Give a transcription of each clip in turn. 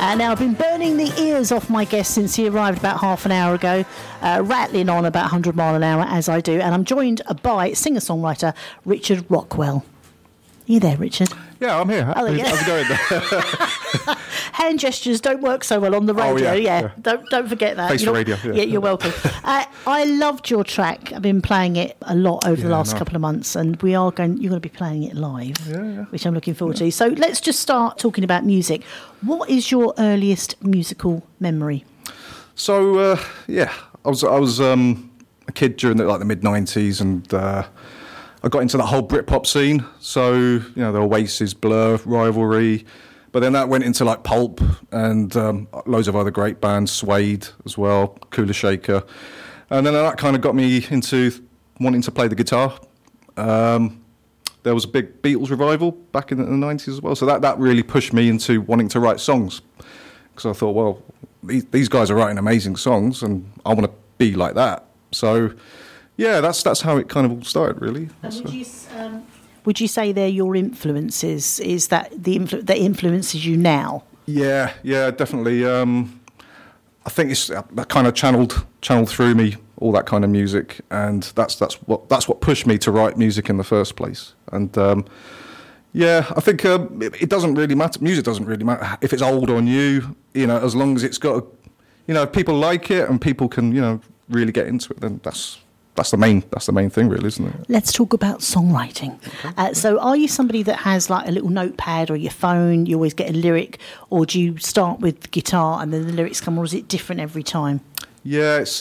Now, I've been burning the ears off my guest since he arrived about half an hour ago, rattling on about 100 mile an hour as I do, and I'm joined by singer-songwriter Richard Rockwell. Are you there, Richard? Yeah, I'm here. Oh, yeah. How's it going? Hand gestures don't work so well on the radio. Yeah. Don't forget that. Face the radio. Yeah, you're welcome. I loved your track. I've been playing it a lot over the last couple of months, and you're going to be playing it live, which I'm looking forward to. So let's just start talking about music. What is your earliest musical memory? So I was a kid during the mid '90s, and I got into that whole Britpop scene. So, the Oasis, Blur, Rivalry. But then that went into like Pulp and loads of other great bands, Suede as well, Kula Shaker. And then that kind of got me into wanting to play the guitar. There was a big Beatles revival back in the 90s as well. So that really pushed me into wanting to write songs. Because I thought, well, these guys are writing amazing songs and I want to be like that. So... yeah, that's how it kind of all started, really. Would you say they're your influences? Is that that influences you now? Yeah, definitely. I think it's that kind of channeled through me all that kind of music, and that's what pushed me to write music in the first place. And I think it doesn't really matter. Music doesn't really matter if it's old or new. As long as it's got, if people like it and people can, really get into it, then that's the main thing, really, isn't it? Let's talk about songwriting. Okay. So are you somebody that has like a little notepad or your phone, you always get a lyric, or do you start with guitar and then the lyrics come, or is it different every time? Yeah, it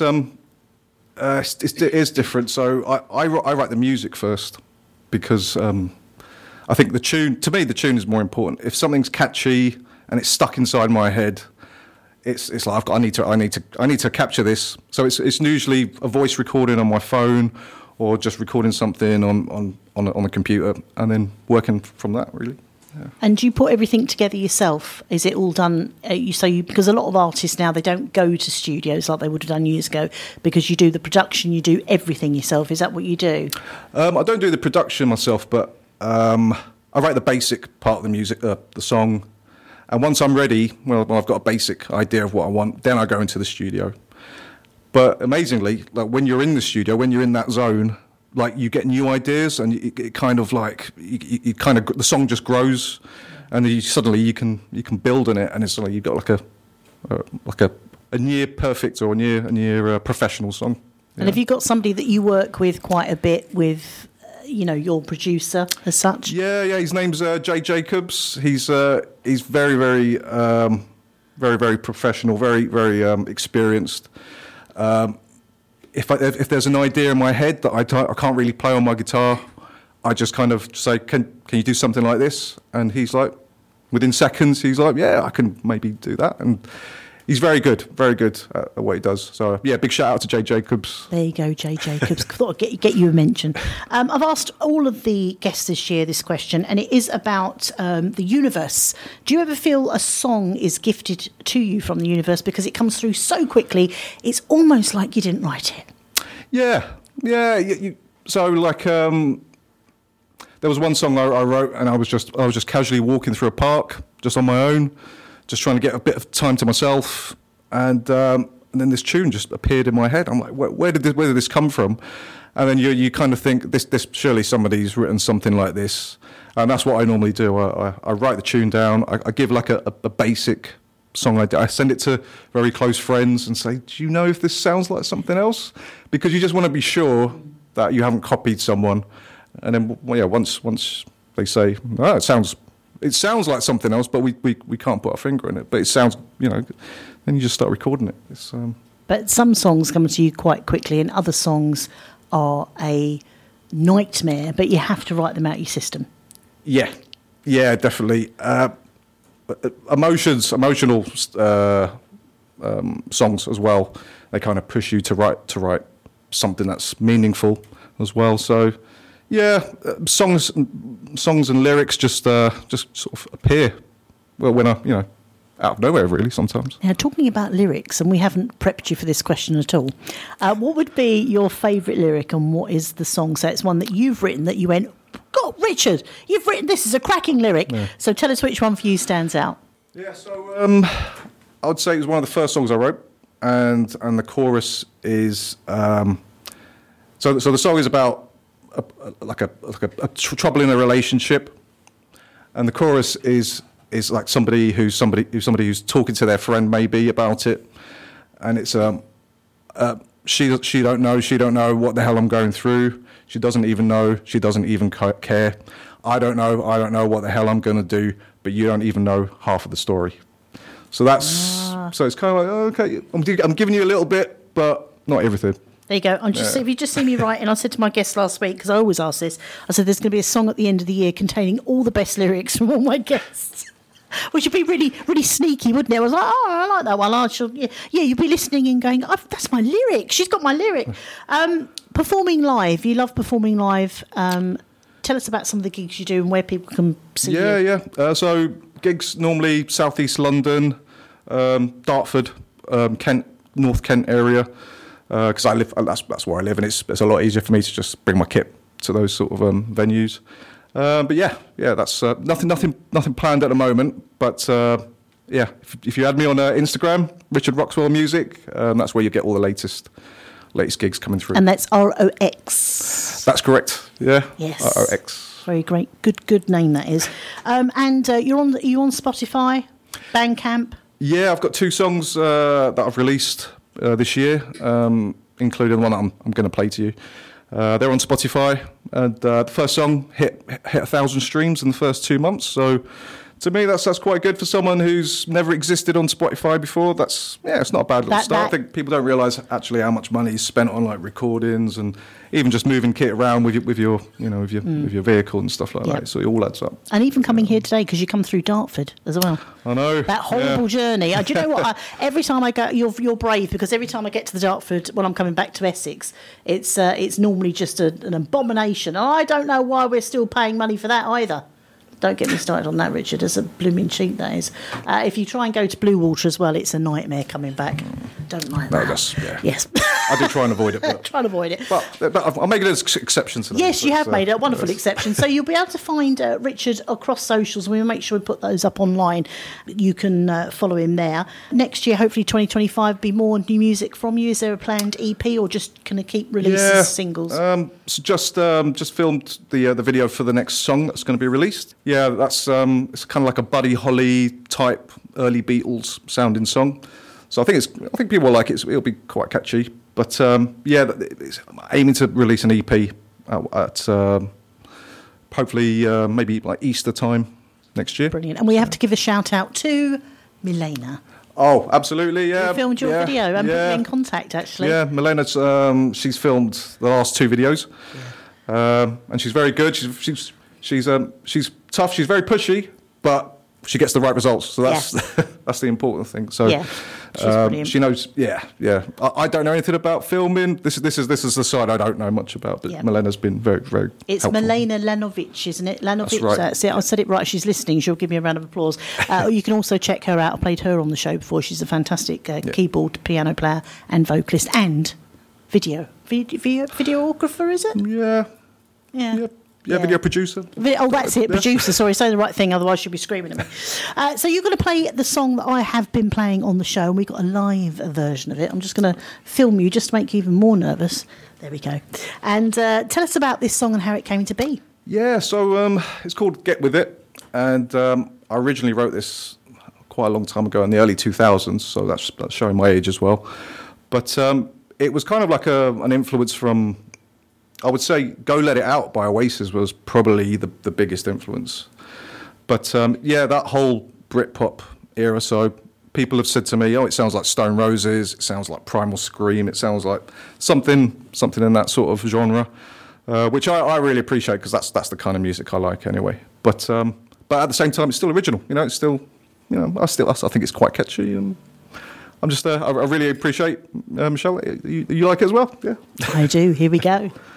is different. So I write the music first because I think the tune is more important. If something's catchy and it's stuck inside my head, it's like I need to capture this. So it's usually a voice recording on my phone, or just recording something on a computer, and then working from that, really. Yeah. And do you put everything together yourself? Is it all done? Because a lot of artists now, they don't go to studios like they would have done years ago, because you do the production, you do everything yourself. Is that what you do? I don't do the production myself, but I write the basic part of the music, the song. And once I'm ready, I've got a basic idea of what I want, then I go into the studio. But amazingly, like when you're in the studio, when you're in that zone, like you get new ideas, and it kind of like the song just grows, and suddenly you can build on it, and it's like you've got like a near perfect or a near professional song. Yeah. And have you got somebody that you work with quite a bit with? Your producer as such? Yeah. His name's Jay Jacobs. He's very, very, very, very professional, very, very experienced. If there's an idea in my head that I can't really play on my guitar, I just kind of say, can you do something like this? And he's like, within seconds, he's like, yeah, I can maybe do that. And he's very good at what he does. So, big shout out to Jay Jacobs. There you go, Jay Jacobs. Thought I'd get you a mention. I've asked all of the guests this year this question, and it is about the universe. Do you ever feel a song is gifted to you from the universe because it comes through so quickly, it's almost like you didn't write it? Yeah. So, like, there was one song I wrote, and I was just casually walking through a park, just on my own, just trying to get a bit of time to myself, and then this tune just appeared in my head. I'm like, where did this come from? And then you kind of think, this surely somebody's written something like this, and that's what I normally do. I write the tune down. I give like a basic song idea. I send it to very close friends and say, do you know if this sounds like something else? Because you just want to be sure that you haven't copied someone. And then once they say, it sounds like something else, but we can't put our finger in it. But it sounds, then you just start recording it. But some songs come to you quite quickly, and other songs are a nightmare, but you have to write them out your system. Yeah, definitely. Emotional songs as well. They kind of push you to write something that's meaningful as well. So. Yeah, songs and lyrics just sort of appear. Well, when out of nowhere, really, sometimes. Now, talking about lyrics, and we haven't prepped you for this question at all, what would be your favourite lyric, and what is the song? So it's one that you've written that you went, God, Richard, you've written this is a cracking lyric. Yeah. So tell us which one for you stands out. Yeah, so I would say it was one of the first songs I wrote, and the chorus is so the song is about a trouble in a relationship, and the chorus is like somebody who's talking to their friend maybe about it, and it's she don't know what the hell I'm going through. She doesn't even know. She doesn't even care. I don't know what the hell I'm going to do, but you don't even know half of the story. So that's so it's kind of like, okay, I'm giving you a little bit, but not everything. There you go. If you just see me writing, I said to my guest last week, because I always ask this, I said there's going to be a song at the end of the year containing all the best lyrics from all my guests. Which would be really, really sneaky, wouldn't it? I was like, oh, I like that one. Yeah, you'd be listening and going, oh, that's my lyric. She's got my lyric. Performing live. You love performing live. Tell us about some of the gigs you do and where people can see you. Yeah. So gigs normally South East London, Dartford, Kent, North Kent area, because I live. That's where I live, and it's a lot easier for me to just bring my kit to those sort of venues. But yeah, that's nothing planned at the moment. But yeah, if you add me on Instagram, Richard Roxwell Music, that's where you get all the latest gigs coming through. And that's ROX. That's correct. Yeah. Yes. ROX. Very great. Good name that is. And are you on Spotify, Bandcamp? Yeah, I've got 2 songs that I've released this year, including the one that I'm going to play to you. They're on Spotify, and the first song hit 1,000 streams in the first 2 months. So to me, that's quite good for someone who's never existed on Spotify before. It's not a bad little start. I think people don't realise actually how much money is spent on like recordings and even just moving kit around with your vehicle and stuff like that. So it all adds up. And even coming here today, because you come through Dartford as well. I know that horrible journey. Do you know what? Every time I go, you're brave, because every time I get to the Dartford when I'm coming back to Essex, it's normally just an abomination. And I don't know why we're still paying money for that either. Don't get me started on that, Richard. It's a blooming cheat, that is. If you try and go to Blue Water as well, it's a nightmare coming back. Don't like that. No, yes. I do try and avoid it. Try and avoid it. But I'll make it an exception to that. Yes, you have made a wonderful exception. So you'll be able to find Richard across socials. We'll make sure we put those up online. You can follow him there. Next year, hopefully 2025, be more new music from you. Is there a planned EP, or just going to keep releasing singles? So just filmed the video for the next song that's going to be released. Yeah, that's it's kind of like a Buddy Holly type early Beatles sounding song. So I think people will like it. It'll be quite catchy. But I'm aiming to release an EP at hopefully maybe like Easter time next year. Brilliant. And we have to give a shout out to Milena. Oh, absolutely, yeah. You filmed your video and put me in contact, actually. Yeah, Milena's she's filmed the last 2 videos, and she's very good. She's tough. She's very pushy, but she gets the right results. So that's that's the important thing. So she knows. Yeah. I don't know anything about filming. This is the side I don't know much about. But Milena's been very, very. It's helpful. Milena Lanovic, isn't it? Lanovic. That's right. That's it. I said it right. She's listening. She'll give me a round of applause. You can also check her out. I played her on the show before. She's a fantastic keyboard, piano player, and vocalist, and videographer. Is it? Yeah. Yeah, video producer. That's it, producer. Sorry, say the right thing, otherwise she'll be screaming at me. So you're going to play the song that I have been playing on the show, and we've got a live version of it. I'm just going to film you just to make you even more nervous. There we go. And tell us about this song and how it came to be. Yeah, so it's called Get With It, and I originally wrote this quite a long time ago in the early 2000s, so that's showing my age as well. But it was kind of like an influence from... I would say Go Let It Out by Oasis was probably the biggest influence. But that whole Britpop era, so people have said to me, it sounds like Stone Roses, it sounds like Primal Scream, it sounds like something in that sort of genre, which I really appreciate, because that's the kind of music I like anyway. But at the same time, it's still original, it's still, I think it's quite catchy, and I'm just, I really appreciate, Michelle, you like it as well? Yeah. I do, here we go.